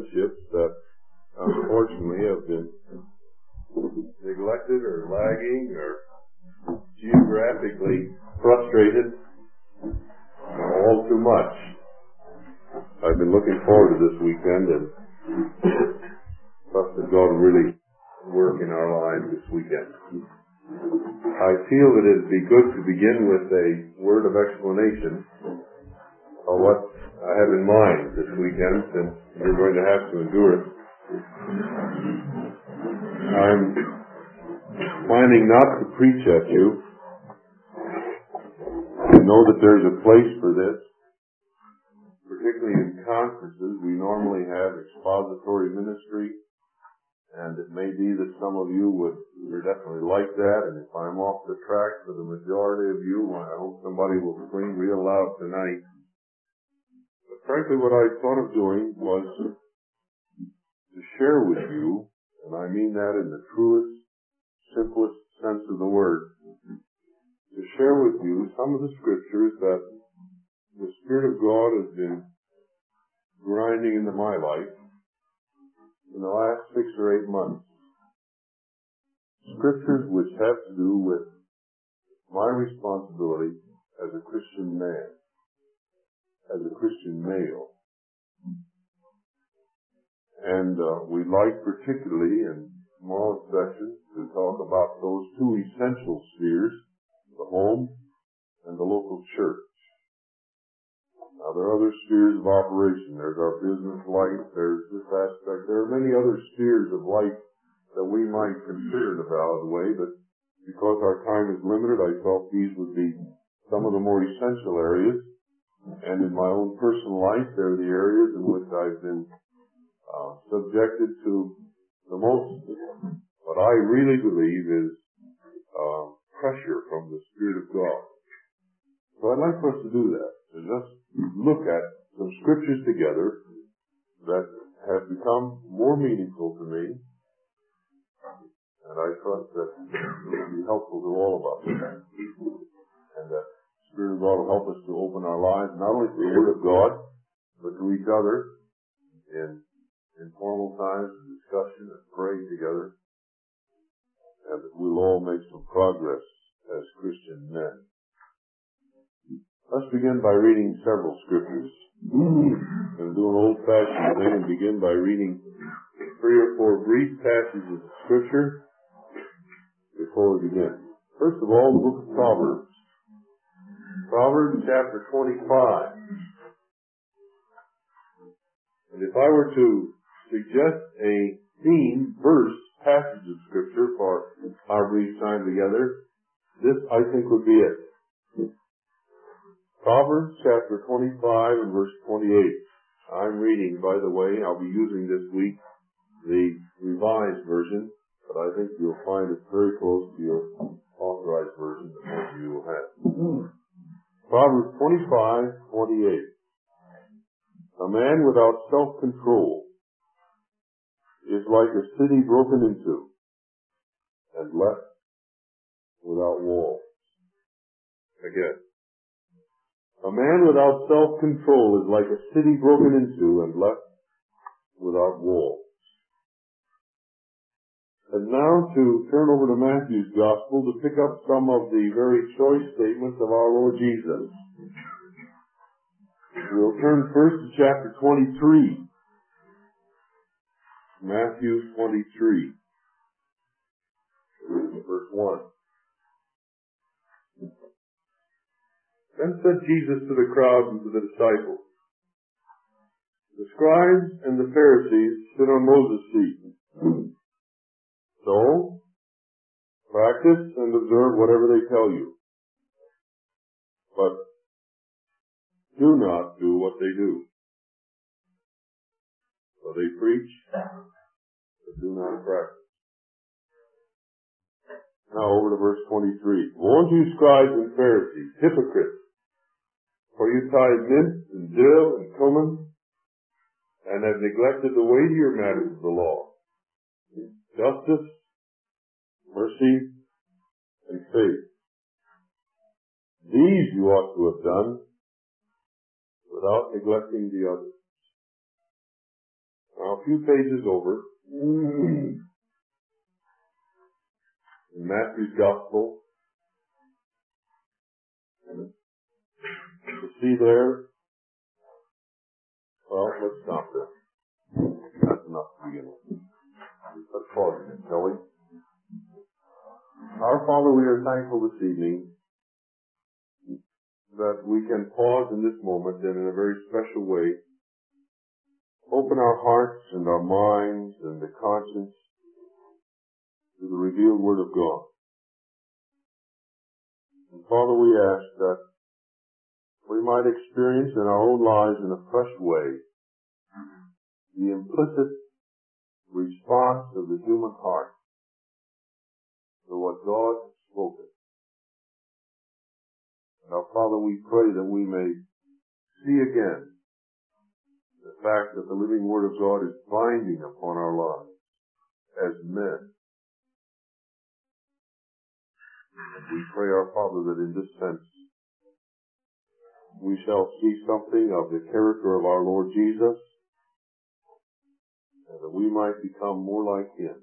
friendships that unfortunately have been neglected or lagging or geographically frustrated all too much. I've been looking forward to this weekend and trust that God will really work in our lives this weekend. I feel that it would be good to begin with a word of explanation of what I have in mind this weekend, since you're going to have to endure it. I'm planning not to preach at you. I know that there's a place for this. Particularly in conferences, we normally have expository ministry, and it may be that some of you would definitely like that, and if I'm off the track for the majority of you, I hope somebody will scream real loud tonight. But frankly, what I thought of doing was to share with you, and I mean that in the truest, simplest sense of the word, to share with you some of the scriptures that the Spirit of God has been grinding into my life in the last 6 or 8 months. Scriptures which have to do with my responsibility as a Christian man, as a Christian male. And we'd like particularly in tomorrow's session to talk about those two essential spheres, the home and the local church. Now, there are other spheres of operation. There's our business life. There's this aspect. There are many other spheres of life that we might consider in a valid way, but because our time is limited, I felt these would be some of the more essential areas. And in my own personal life, they're the areas in which I've been subjected to the most, what I really believe is pressure from the Spirit of God. So I'd like for us to do that, to just look at some scriptures together that have become more meaningful to me, and I trust that it will be helpful to all of us, and that the Spirit of God will help us to open our lives not only to the Word of God, but to each other in informal times of discussion and praying together, and that we'll all make some progress as Christian men. Let's begin by reading several scriptures. I'm going to do an old-fashioned thing and begin by reading 3 or 4 brief passages of Scripture before we begin. First of all, the book of Proverbs. Proverbs chapter 25. And if I were to suggest a theme, verse, passage of Scripture for our brief time together, this, I think, would be it. Proverbs chapter 25 and verse 28. I'm reading, by the way, I'll be using this week the Revised Version, but I think you'll find it very close to your Authorized Version that most of you will have. Proverbs 25:28. A man without self-control is like a city broken into and left without walls. Again. A man without self-control is like a city broken into and left without walls. And now to turn over to Matthew's Gospel to pick up some of the very choice statements of our Lord Jesus. We'll turn first to chapter 23. Matthew 23, verse 1. Then said Jesus to the crowd and to the disciples, the scribes and the Pharisees sit on Moses' seat. So, practice and observe whatever they tell you. But do not do what they do. For they preach, but do not practice. Now over to verse 23. Woe to you, scribes and Pharisees, hypocrites! For you tithe mint and dill and cumin, and have neglected the weightier matters of the law, justice, mercy, and faith. These you ought to have done without neglecting the others. Now, a few pages over, in Matthew's Gospel, you see there, well, let's stop there. That's enough to begin with. Let's pause again, shall we? Our Father, we are thankful this evening that we can pause in this moment and in a very special way open our hearts and our minds and the conscience to the revealed Word of God. And Father, we ask that we might experience in our own lives in a fresh way the implicit response of the human heart to what God has spoken. Now, Father, we pray that we may see again the fact that the living Word of God is binding upon our lives as men. And we pray, our Father, that in this sense we shall see something of the character of our Lord Jesus, and that we might become more like Him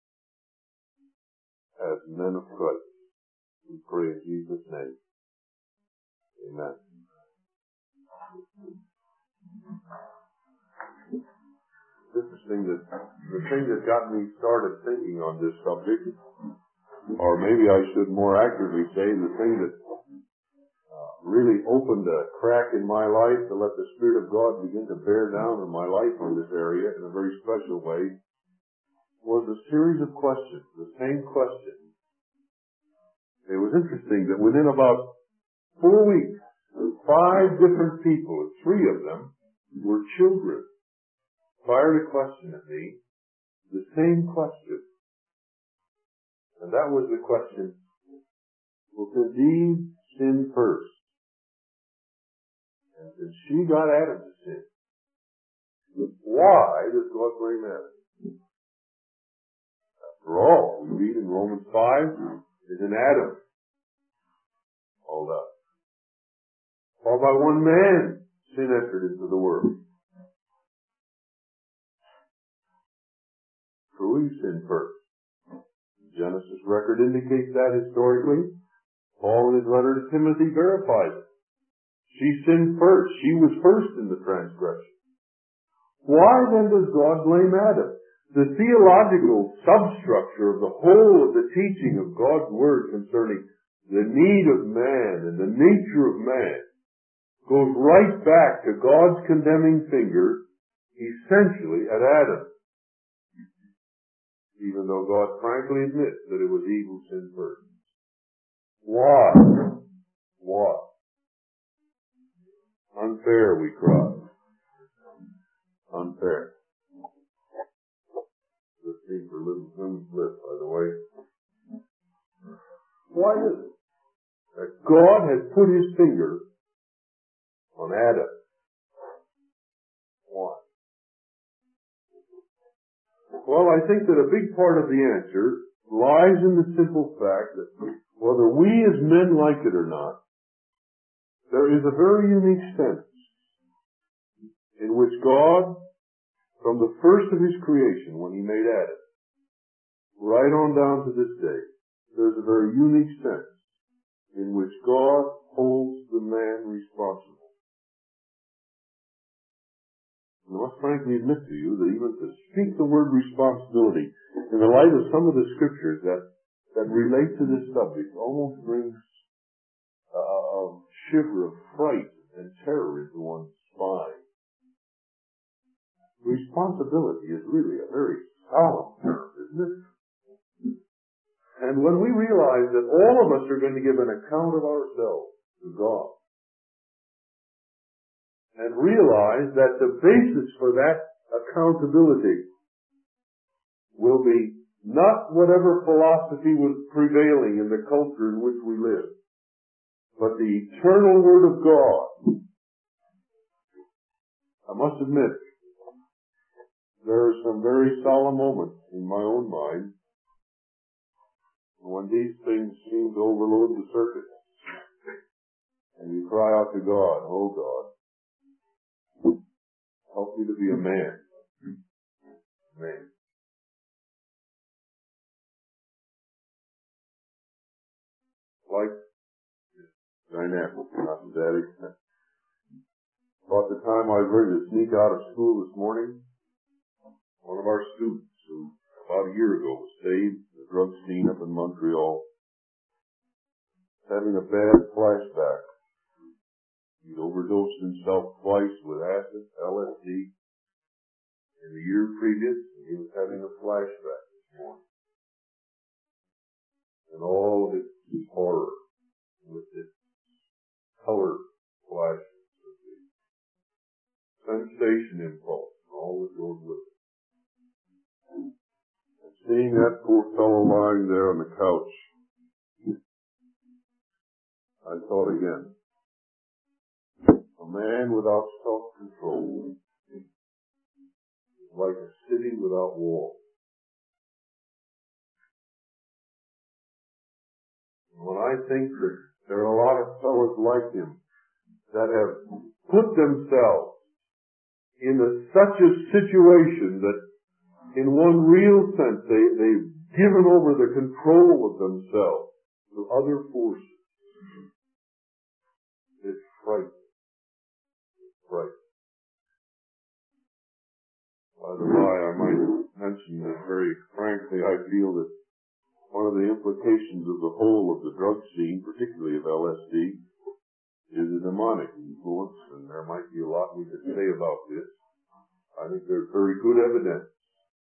as men of Christ. We pray in Jesus' name. Amen. Interesting that the thing that got me started thinking on this subject, or maybe I should more accurately say the thing that really opened a crack in my life to let the Spirit of God begin to bear down on my life in this area in a very special way, was a series of questions, the same question. It was interesting that within about 4 weeks, 5 different people, 3 of them were children, fired a question at me, the same question. And that was the question, will indeed sin first? And then she got Adam to sin. Why does God blame Adam? After all, we read in Romans 5, is in Adam. All that. For by one man sin entered into the world. True, he sinned first. Genesis record indicates that historically. Paul in his letter to Timothy verifies it. She sinned first. She was first in the transgression. Why then does God blame Adam? The theological substructure of the whole of the teaching of God's Word concerning the need of man and the nature of man goes right back to God's condemning finger, essentially at Adam. Even though God frankly admits that it was Eve who sinned first. Why? Why? Unfair, we cry. Unfair. This thing for little women's lip, by the way. Why is it that God has put His finger on Adam? Why? Well, I think that a big part of the answer lies in the simple fact that whether we as men like it or not, there is a very unique sense in which God, from the first of His creation, when He made Adam, right on down to this day, there's a very unique sense in which God holds the man responsible. I must frankly admit to you that even to speak the word responsibility in the light of some of the scriptures that relate to this subject almost brings a shiver of fright and terror into one's spine. Responsibility is really a very solemn term, isn't it? And when we realize that all of us are going to give an account of ourselves to God, and realize that the basis for that accountability will be not whatever philosophy was prevailing in the culture in which we live, but the eternal Word of God. I must admit, there are some very solemn moments in my own mind when these things seem to overload the circuit. And you cry out to God, oh God, help me to be a man. man. Like dynamic, not to that extent. About the time I was ready to sneak out of school this morning, one of our students who about a year ago was saved in the drug scene up in Montreal, having a bad flashback. He'd overdosed himself twice with acid, LSD, in the year previous, and he was having a flashback this morning. And all of its horror, with its color flashes, with the sensation impulse, and all that goes with it. And seeing that poor fellow lying there on the couch, I thought again, a man without self-control is like a city without walls. When I think that there are a lot of fellows like him that have put themselves in such a situation that in one real sense they've given over the control of themselves to other forces, it's frightening. It's frightening. By the by, I might mention that very frankly I feel that one of the implications of the whole of the drug scene, particularly of LSD, is a demonic influence, and there might be a lot we could say about this. I think there's very good evidence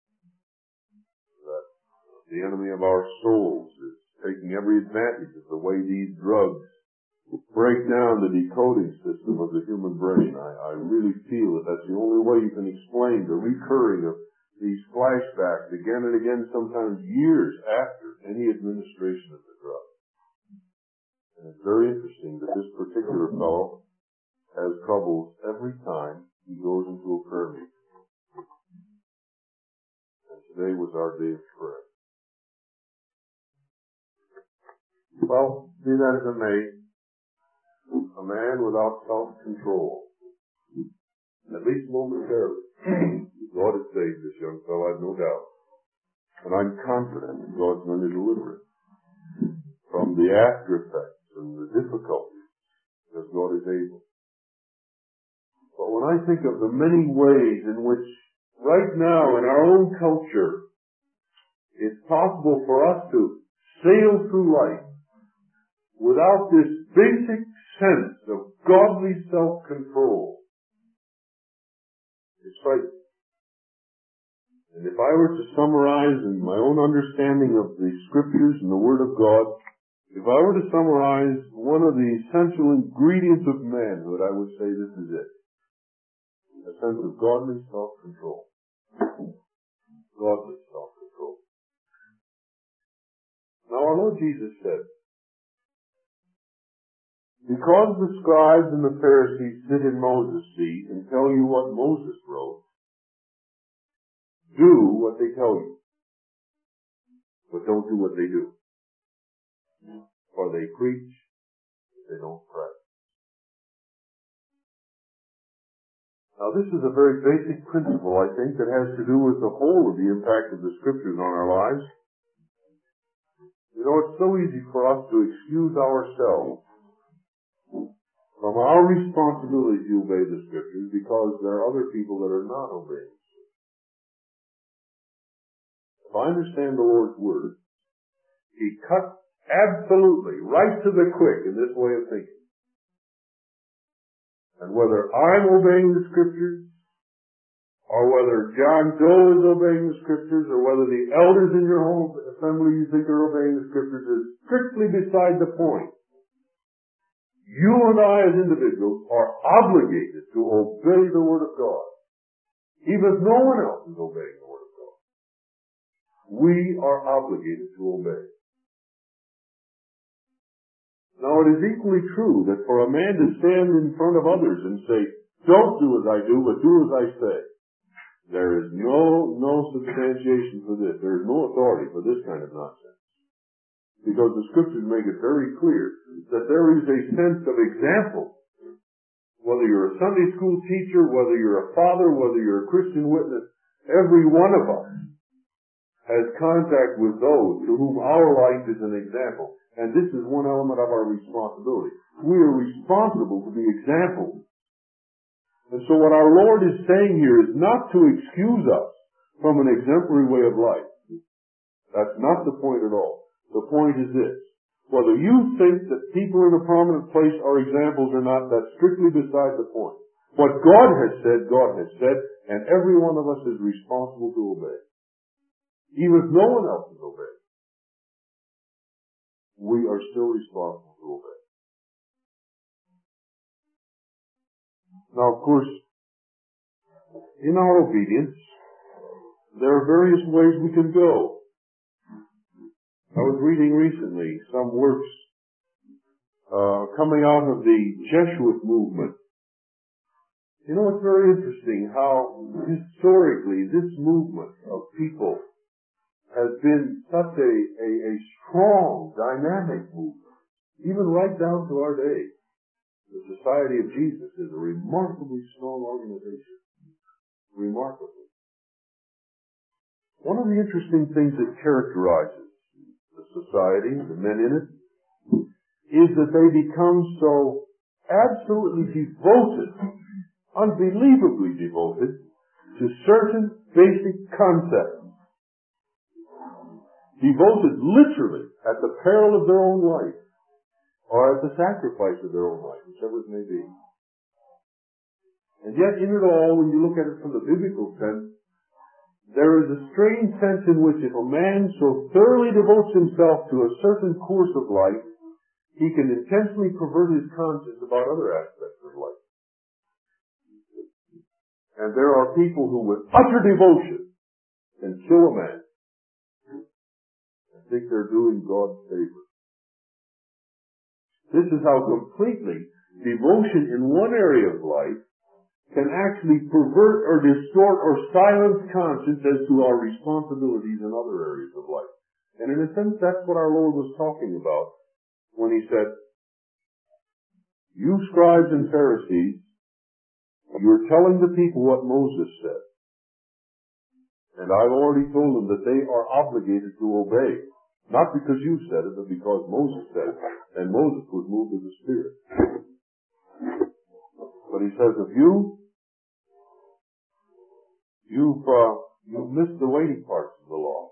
that the enemy of our souls is taking every advantage of the way these drugs break down the decoding system of the human brain. I really feel that that's the only way you can explain the recurring of these flashbacks again and again, sometimes years after any administration of the drug. And it's very interesting that this particular fellow has troubles every time he goes into a prayer meeting. And today was our day of prayer. Well, be that as it may, a man without self-control, at least momentarily, God has saved this young fellow, I've no doubt. And I'm confident that God's going to deliver him from the after effects and the difficulties, because God is able. But when I think of the many ways in which right now in our own culture it's possible for us to sail through life without this basic sense of godly self-control, it's frightening. And if I were to summarize in my own understanding of the Scriptures and the Word of God, if I were to summarize one of the essential ingredients of manhood, I would say this is it. A sense of godly self-control. Godly self-control. Now our Lord Jesus said, because the scribes and the Pharisees sit in Moses' seat and tell you what Moses wrote, do what they tell you, but don't do what they do. For they preach, but they don't practice. Now this is a very basic principle, I think, that has to do with the whole of the impact of the Scriptures on our lives. You know, it's so easy for us to excuse ourselves from our responsibility to obey the Scriptures because there are other people that are not obeying. If I understand the Lord's Word, He cuts absolutely right to the quick in this way of thinking. And whether I'm obeying the Scriptures, or whether John Doe is obeying the Scriptures, or whether the elders in your home assembly you think are obeying the Scriptures, is strictly beside the point. You and I as individuals are obligated to obey the Word of God, even if no one else is obeying the Word of God. We are obligated to obey. Now it is equally true that for a man to stand in front of others and say, don't do as I do, but do as I say, there is no substantiation for this. There is no authority for this kind of nonsense. Because the Scriptures make it very clear that there is a sense of example. Whether you're a Sunday school teacher, whether you're a father, whether you're a Christian witness, Every one of us has contact with those to whom our life is an example. And this is one element of our responsibility. We are responsible to be examples. And so what our Lord is saying here is not to excuse us from an exemplary way of life. That's not the point at all. The point is this. Whether you think that people in a prominent place are examples or not, that's strictly beside the point. What God has said, and every one of us is responsible to obey. Even if no one else is obeying, we are still responsible to obey. Now, of course, in our obedience, there are various ways we can go. I was reading recently some works coming out of the Jesuit movement. You know, it's very interesting how historically this movement of people has been such a strong, dynamic movement, even right down to our day. The Society of Jesus is a remarkably strong organization. Remarkably. One of the interesting things that characterizes the society, the men in it, is that they become so absolutely devoted, unbelievably devoted, to certain basic concepts. Devoted literally at the peril of their own life, or at the sacrifice of their own life, whichever it may be. And yet in it all, when you look at it from the biblical sense, there is a strange sense in which if a man so thoroughly devotes himself to a certain course of life, he can intentionally pervert his conscience about other aspects of life. And there are people who with utter devotion can kill a man and think they're doing God favor. This is how completely devotion in one area of life can actually pervert or distort or silence conscience as to our responsibilities in other areas of life. And in a sense, that's what our Lord was talking about when He said, you scribes and Pharisees, you're telling the people what Moses said. And I've already told them that they are obligated to obey. Not because you said it, but because Moses said it. And Moses was moved of the Spirit. But he says, if you've missed the weighty parts of the law.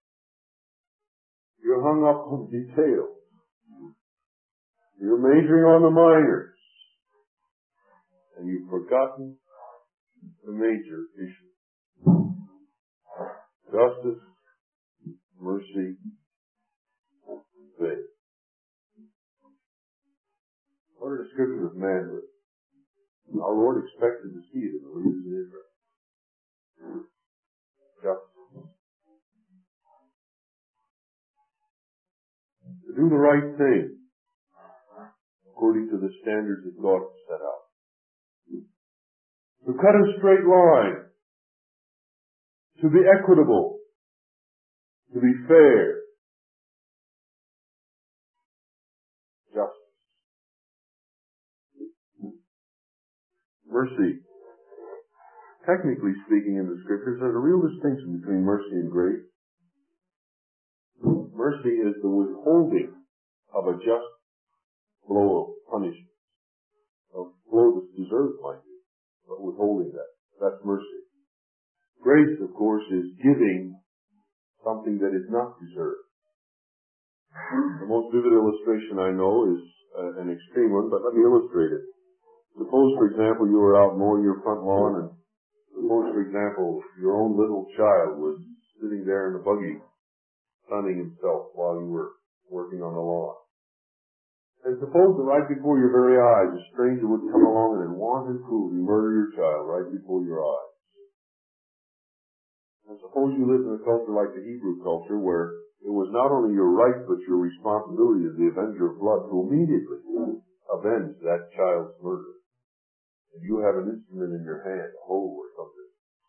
You're hung up on details. You're majoring on the minors. And you've forgotten the major issue. Justice, mercy, faith. What are the scriptures of manhood? Our Lord expected to see it in the leaders of Israel. Justice. To do the right thing according to the standards that God has set out. To cut a straight line. To be equitable. To be fair. Justice. Mercy. Technically speaking in the scriptures, there's a real distinction between mercy and grace. Mercy is the withholding of a just blow of punishment. A blow that's deserved, mind you, but withholding that. That's mercy. Grace, of course, is giving something that is not deserved. The most vivid illustration I know is an extreme one, but let me illustrate it. Suppose, for example, you were out mowing your front lawn, and suppose, for example, your own little child was sitting there in the buggy, sunning himself while you were working on the lawn. And suppose that right before your very eyes, a stranger would come along and in wanton cruelty murder your child right before your eyes. And suppose you lived in a culture like the Hebrew culture, where it was not only your right but your responsibility as the avenger of blood to immediately avenge that child's murder. And you have an instrument in your hand, a hoe or something.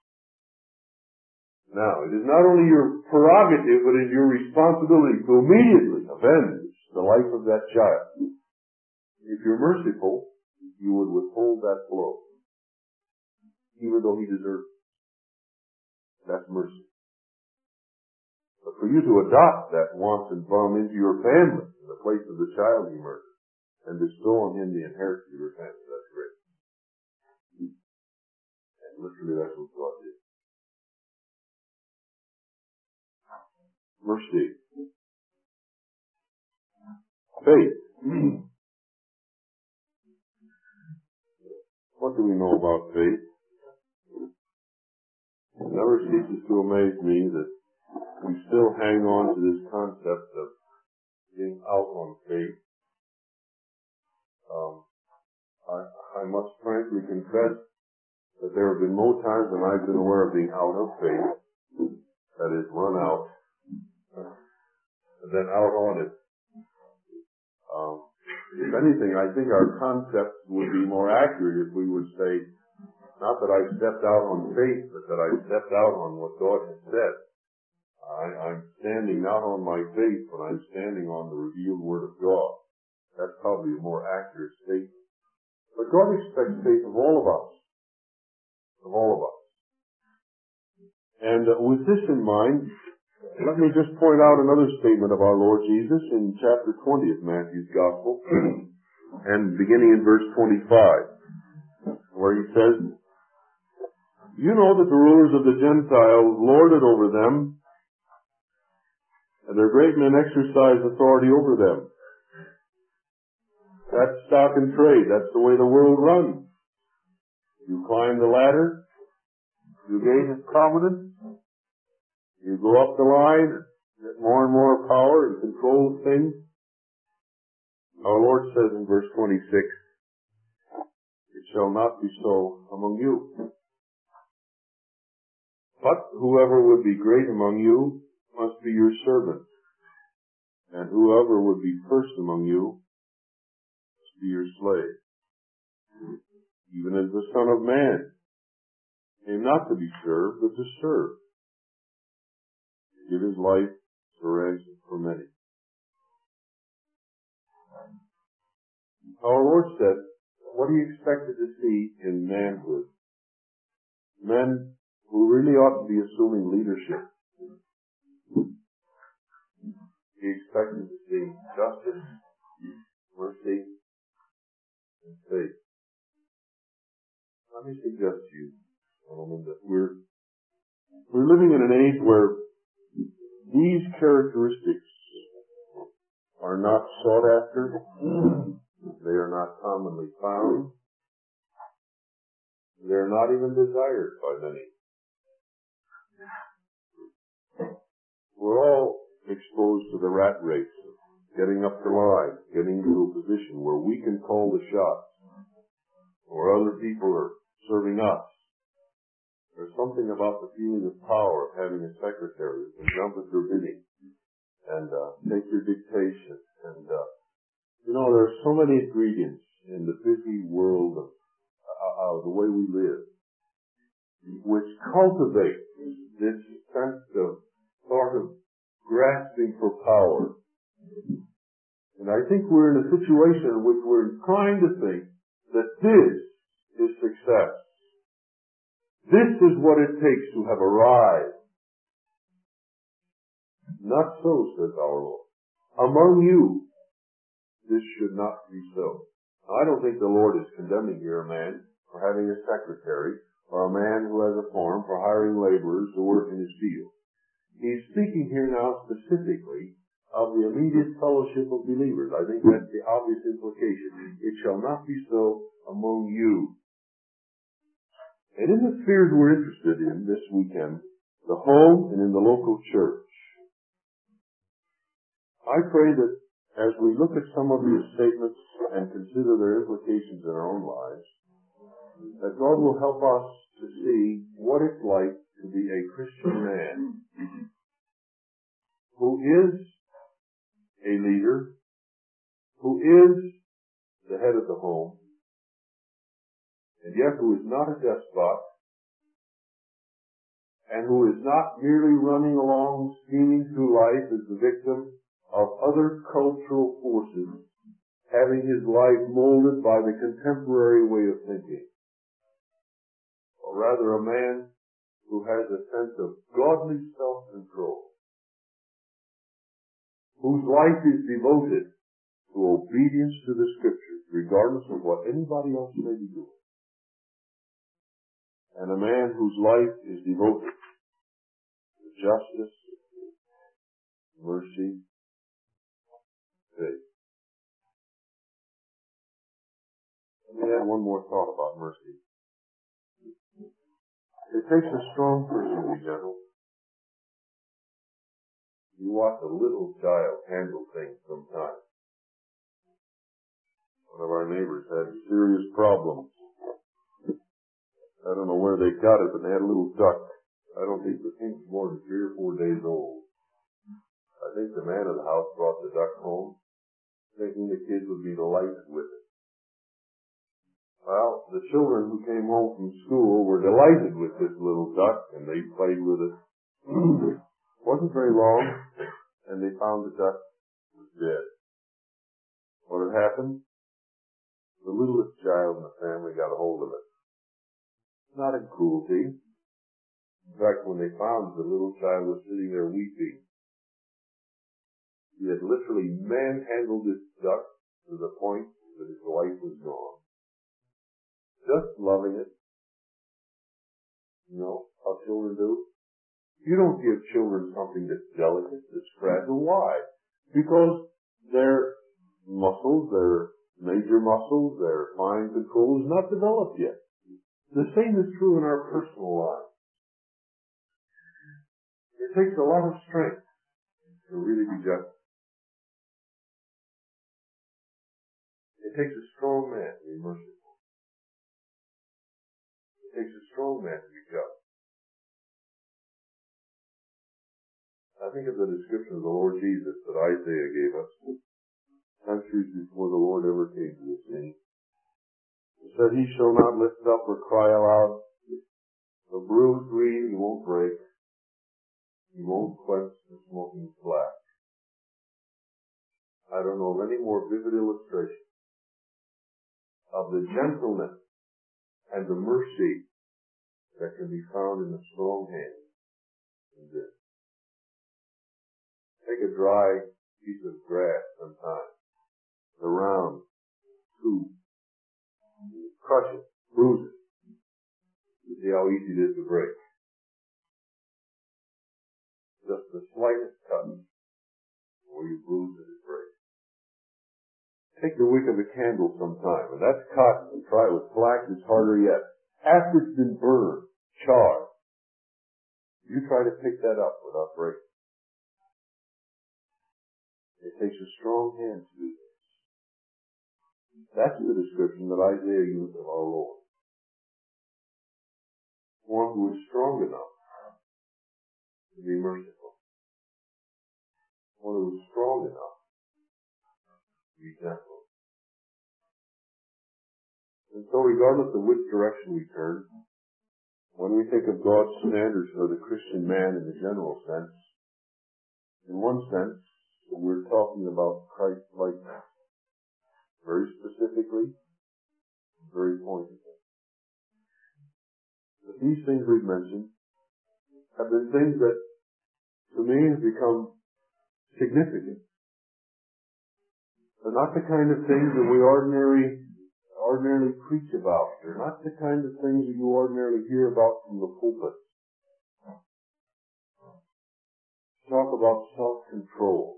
Now, it is not only your prerogative, but it is your responsibility to immediately avenge the life of that child. If you're merciful, you would withhold that blow, even though he deserved it. That's mercy. But for you to adopt that wanton bum into your family in the place of the child you murdered and bestow on him the inheritance of your family, that's great. And literally that's what God did. Mercy. Faith. What do we know about faith? It never ceases to amaze me that we still hang on to this concept of being out on faith. I must frankly confess that there have been no times when I've been aware of being out of faith. That is, run out, and then out on it. If anything, I think our concept would be more accurate if we would say, not that I stepped out on faith, but that I stepped out on what God has said. I'm standing not on my faith, but I'm standing on the revealed Word of God. That's probably a more accurate statement. But God expects faith of all of us. Of all of us. And with this in mind, let me just point out another statement of our Lord Jesus in chapter 20 of Matthew's Gospel, and beginning in verse 25, where he says, "You know that the rulers of the Gentiles lord it over them, and their great men exercise authority over them." That's stock and trade. That's the way the world runs. You climb the ladder, you gain prominence, you go up the line, get more and more power and control things. Our Lord says in verse 26, "It shall not be so among you. But whoever would be great among you must be your servant, and whoever would be first among you must be your slave. Even as the Son of Man came not to be served, but to serve, to give his life as a ransom for many." Our Lord said, what he expected to see in manhood, men who really ought to be assuming leadership. He expected to see justice, mercy, and faith. Let me suggest to you, gentlemen, that we're living in an age where these characteristics are not sought after. They are not commonly found. They're not even desired by many. We're all exposed to the rat race of getting up the line, getting into a position where we can call the shots, or other people are serving us. There's something about the feeling of power of having a secretary who can jump at your bidding and take your dictation. And there are so many ingredients in the busy world of the way we live, which cultivate this sense of sort of grasping for power. And I think we're in a situation in which we're inclined to think that this is success. This is what it takes to have arrived. Not so, says our Lord. Among you, this should not be so. Now, I don't think the Lord is condemning here a man for having a secretary, or a man who has a farm for hiring laborers to work in his field. He's speaking here now specifically of the immediate fellowship of believers. I think that's the obvious implication. It shall not be so among you. And in the spheres we're interested in this weekend, the home and in the local church, I pray that as we look at some of these statements and consider their implications in our own lives, that God will help us to see what it's like to be a Christian man who is a leader, who is the head of the home, and yet who is not a despot, and who is not merely running along, scheming through life as the victim of other cultural forces, having his life molded by the contemporary way of thinking. Or rather, a man who has a sense of godly self-control, whose life is devoted to obedience to the Scriptures, regardless of what anybody else may be doing. And a man whose life is devoted to justice, mercy, faith. Let me add one more thought about mercy. It takes a strong person to be gentle. You watch a little child handle things sometimes. One of our neighbors had serious problems. I don't know where they got it, but they had a little duck. I don't think the thing was more than 3 or 4 days old. I think the man of the house brought the duck home, thinking the kids would be delighted with it. Well, the children who came home from school were delighted with this little duck, and they played with it. Wasn't very long, and they found the duck was dead. What had happened? The littlest child in the family got a hold of it. Not in cruelty. In fact, when they found it, the little child was sitting there weeping. He had literally manhandled this duck to the point that his life was gone. Just loving it. You know how children do? You don't give children something that's delicate, that's fragile. Why? Because their muscles, their major muscles, their fine control is not developed yet. The same is true in our personal lives. It takes a lot of strength to really be just. It takes a strong man to be merciful. It takes a strong man to be just. I think of the description of the Lord Jesus that Isaiah gave us centuries before the Lord ever came to the scene. He said, "He shall not lift up or cry aloud. The bruised reed he won't break. He won't quench the smoking flax." I don't know of any more vivid illustration of the gentleness and the mercy that can be found in a strong hand than this. Take a dry piece of grass sometimes, the round tube, crush it, bruise it. You see how easy it is to break. Just the slightest cut, or you bruise it, it breaks. Take the wick of a candle sometime, and that's cut, and try it with flax, it's harder yet. After it's been burned, charred, you try to pick that up without breaking. It takes a strong hand to do this. That's the description that Isaiah used of our Lord. One who is strong enough to be merciful. One who is strong enough to be gentle. And so regardless of which direction we turn, when we think of God's standards for the Christian man in the general sense, in one sense, we're talking about Christ-likeness. Very specifically, very pointedly. But these things we've mentioned have been things that, to me, have become significant. They're not the kind of things that we ordinarily preach about. They're not the kind of things that you ordinarily hear about from the pulpit. Talk about self-control.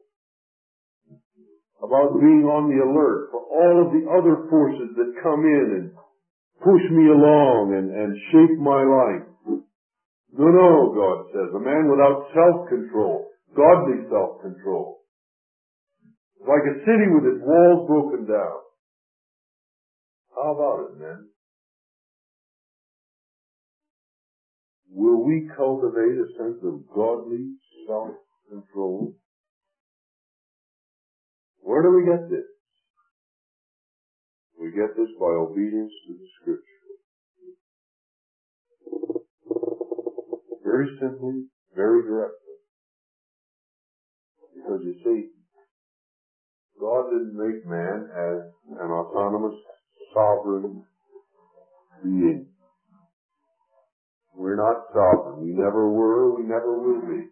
About being on the alert for all of the other forces that come in and push me along and shape my life. No, God says, a man without self-control, godly self-control, is like a city with its walls broken down. How about it, men? Will we cultivate a sense of godly self-control? Where do we get this? We get this by obedience to the Scripture. Very simply, very directly. Because you see, God didn't make man as an autonomous, sovereign being. We're not sovereign. We never were. We never will be.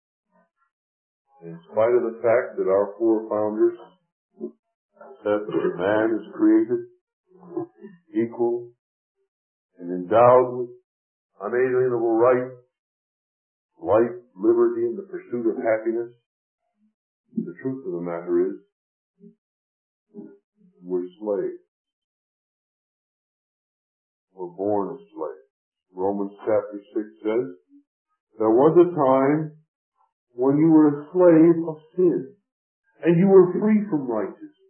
In spite of the fact that our forefathers said that man is created equal and endowed with unalienable rights, life, liberty, and the pursuit of happiness, the truth of the matter is, we're slaves. We're born as slaves. Romans chapter 6 says, there was a time when you were a slave of sin, and you were free from righteousness.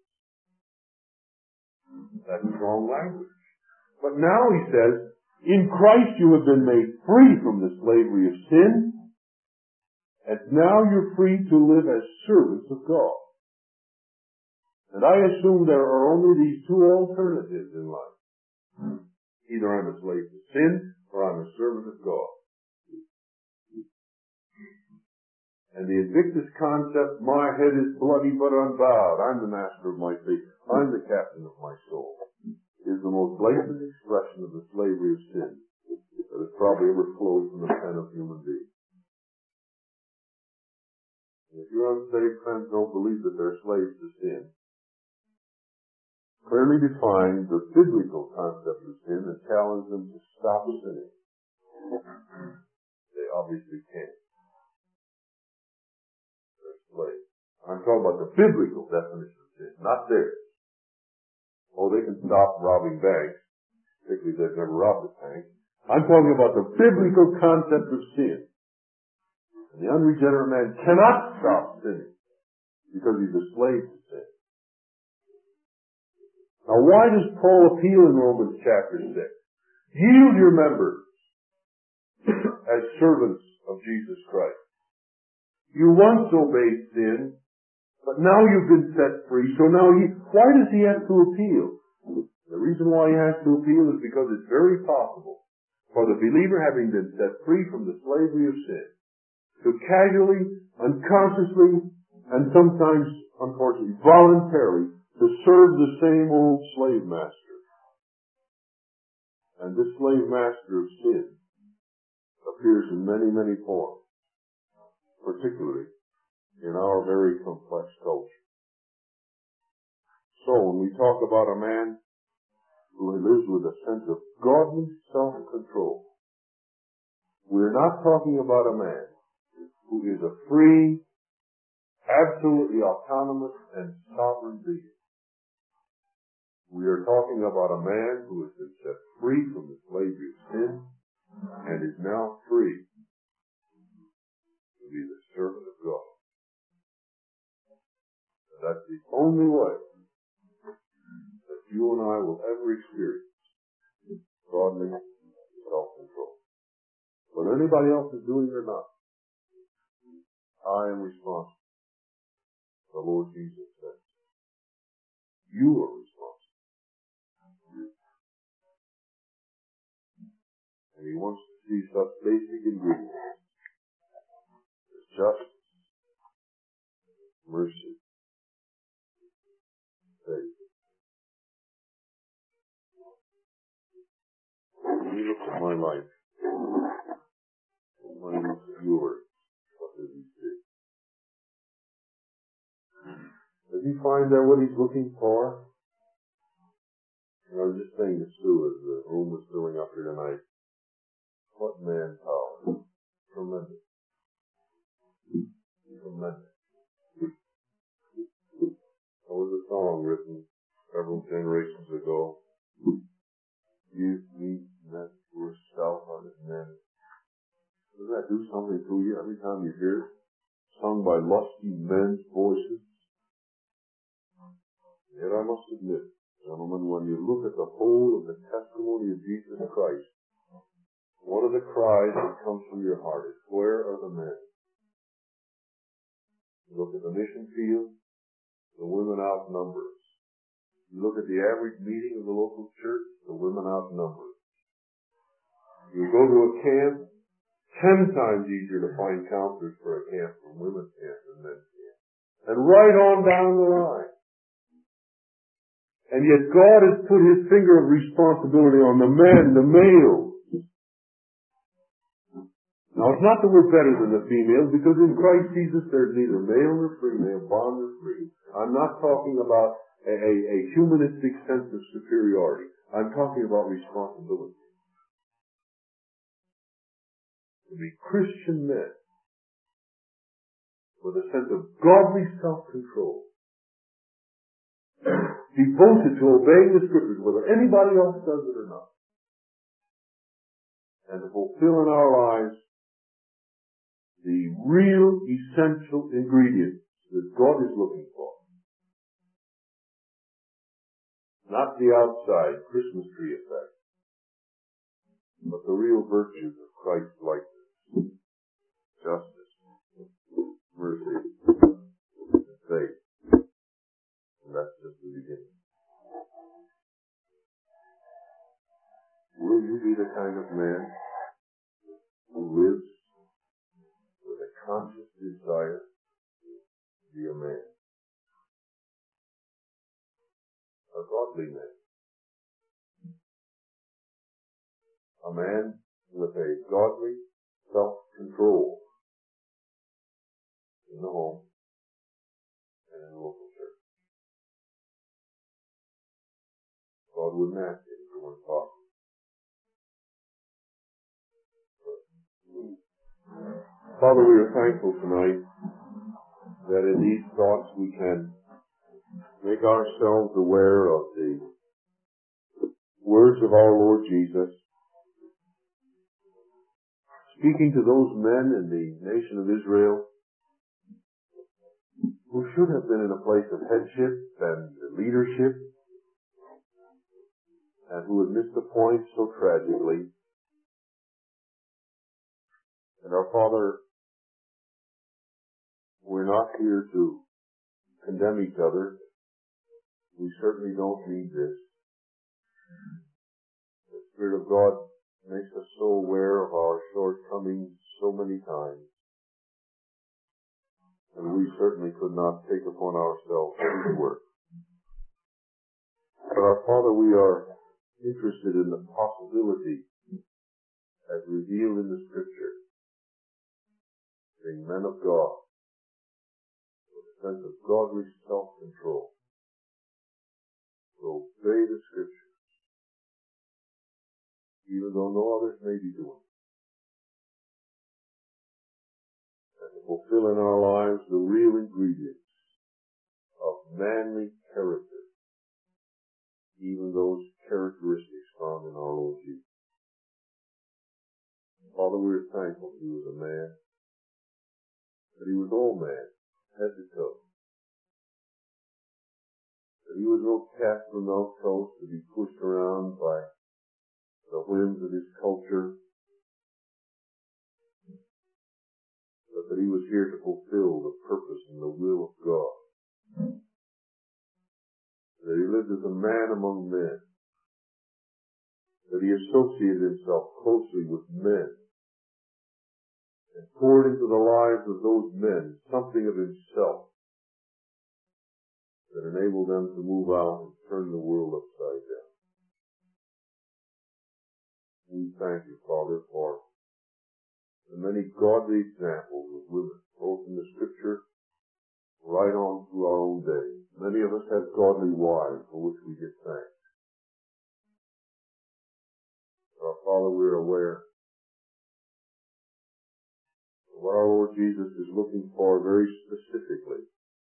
That's strong language. But now he says, in Christ you have been made free from the slavery of sin, and now you're free to live as servants of God. And I assume there are only these two alternatives in life. Either I'm a slave to sin, or I'm a servant of God. And the Invictus concept, my head is bloody but unbowed, I'm the master of my fate, I'm the captain of my soul, is the most blatant expression of the slavery of sin that has probably ever flowed from the pen of human beings. And if your unsaved friends don't believe that they're slaves to sin, clearly define the biblical concept of sin and challenge them to stop sinning. They obviously can't. I'm talking about the biblical definition of sin, not theirs. Oh, they can stop robbing banks, particularly if they've never robbed a bank. I'm talking about the biblical concept of sin. And the unregenerate man cannot stop sinning because he's a slave to sin. Now, why does Paul appeal in Romans chapter 6? Yield your members as servants of Jesus Christ. You once obeyed sin, but now you've been set free, so now why does he have to appeal? The reason why he has to appeal is because it's very possible for the believer, having been set free from the slavery of sin, to casually, unconsciously, and sometimes, unfortunately, voluntarily, to serve the same old slave master. And this slave master of sin appears in many, many forms, particularly in our very complex culture. So when we talk about a man who lives with a sense of godly self-control, we're not talking about a man who is a free, absolutely autonomous and sovereign being. We are talking about a man who has been set free from the slavery of sin and is now free to be the servant of God. And that's the only way that you and I will ever experience godly self-control. Whether anybody else is doing it or not, I am responsible. The Lord Jesus said, you are responsible. And he wants to see such basic ingredients as justice, mercy, faith. When you look at my life, when you look at yours, what does he see? Does he find there what he's looking for? And I was just saying to Sue as the room was filling up here tonight, what manpower. Tremendous. Tremendous. There was a song written several generations ago. You, me, men, poor stout-hearted men. Does that do something to you every time you hear it? Sung by lusty men's voices. Yet I must admit, gentlemen, when you look at the whole of the testimony of Jesus Christ, one of the cries that comes from your heart is, where are the men? You look at the mission field, the women outnumber us. You look at the average meeting of the local church, the women outnumber us. You go to a camp, 10 times easier to find counselors for a camp from women's camp than men's camp. And right on down the line. And yet God has put his finger of responsibility on the men, the males, Now, it's not that we're better than the females, because in Christ Jesus there's neither male nor female, bond nor free. I'm not talking about a humanistic sense of superiority. I'm talking about responsibility. To be Christian men with a sense of godly self-control, devoted to obeying the Scriptures, whether anybody else does it or not, and to fulfill in our lives the real essential ingredients that God is looking for. Not the outside Christmas tree effect, but the real virtues of Christ's likeness, justice, mercy, and faith. And that's just the beginning. Will you be the kind of man who lives with a conscious desire to be a man? A godly man. A man with a godly self-control in the home and in the local church. God wouldn't ask him for one thought. Father, we are thankful tonight that in these thoughts we can make ourselves aware of the words of our Lord Jesus, speaking to those men in the nation of Israel who should have been in a place of headship and leadership, and who had missed the point so tragically. And our Father, we're not here to condemn each other. We certainly don't need this. The Spirit of God makes us so aware of our shortcomings so many times. And we certainly could not take upon ourselves any work. But our Father, we are interested in the possibility, as revealed in the Scripture, being men of God, with a sense of godly self-control, to obey the Scriptures, even though no others may be doing it, and to fulfill in our lives the real ingredients of manly character, even those characteristics found in our Lord Jesus. Father, we are thankful that he was a man, that he was all man, head to toe, that he was no cat from no coast to be pushed around by the whims of his culture, but that he was here to fulfill the purpose and the will of God. That he lived as a man among men, that he associated himself closely with men, and poured into the lives of those men something of himself that enabled them to move out and turn the world upside down. We thank you, Father, for the many godly examples of women, both in the Scripture, right on through our own day. Many of us have godly wives for which we give thanks. Our Father, we are aware of what our Lord Jesus is looking for very specifically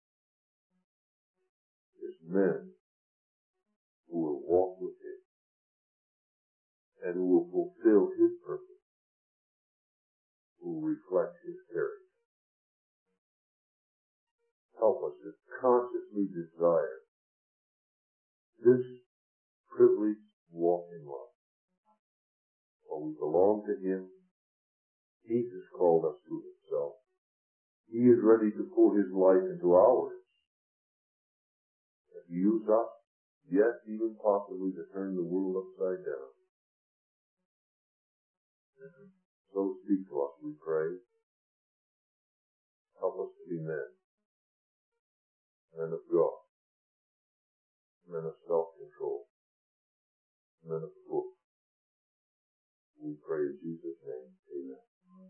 is men who will walk with him and who will fulfill his purpose, who will reflect his character. Help us to consciously desire this privileged walk in life. For we belong to him. He has called us to himself. He is ready to pour his life into ours. And to use us, yes, even possibly to turn the world upside down. And so speak to us, we pray. Help us to be men. Men of God. Men of self-control. Men of the book. We pray in Jesus' name.